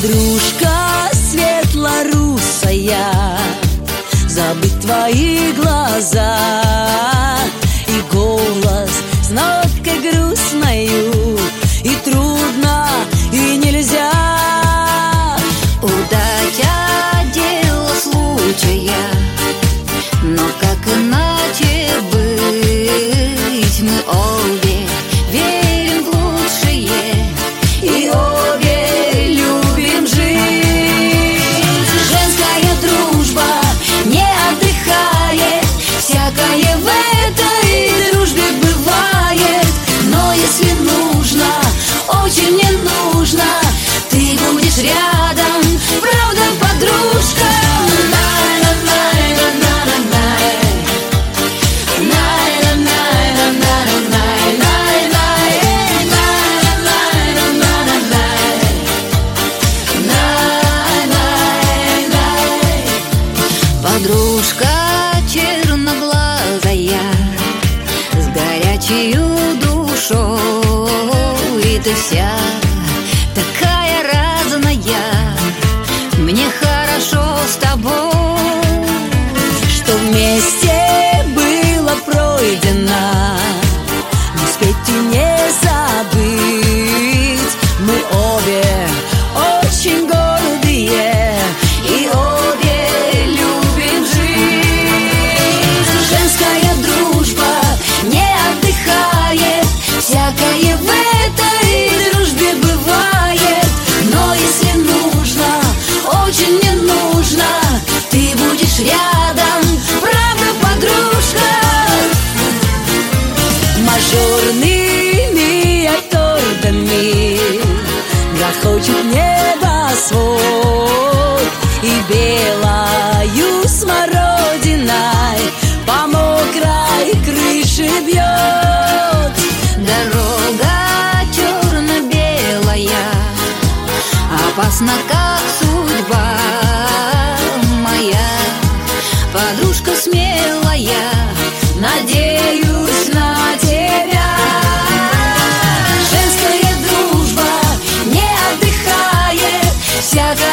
Подружка светлорусая, забыть твои глаза и голос с ноткой грустною. И трудно, и нельзя удать дело случая, но как иначе быть? Мы обе верим в лучшее и обе любим жить. Женская дружба не отдыхает, всякое в этой дружбе бывает. Но если нужно, очень не нужно, ты будешь рядом, правда, подружка? Подружка черноглазая, с горячею душой, ты вся такая разная, мне хорошо с тобой. Что вместе было пройдено, не успеть и не забыть. Мы обе очень гордые и обе любим жить. Женская дружба не отдыхает, всякое в этой дружбе бывает. Но если нужно, очень не нужно, ты будешь рядом, правда, подружка? Мажорными аккордами грохочет небосвод, и белою смородиной по мокрой крыше бьет. Дорога черно-белая, опасна, как судьба моя. Подружка смелая, надеюсь на тебя. Женская дружба не отдыхает, всякое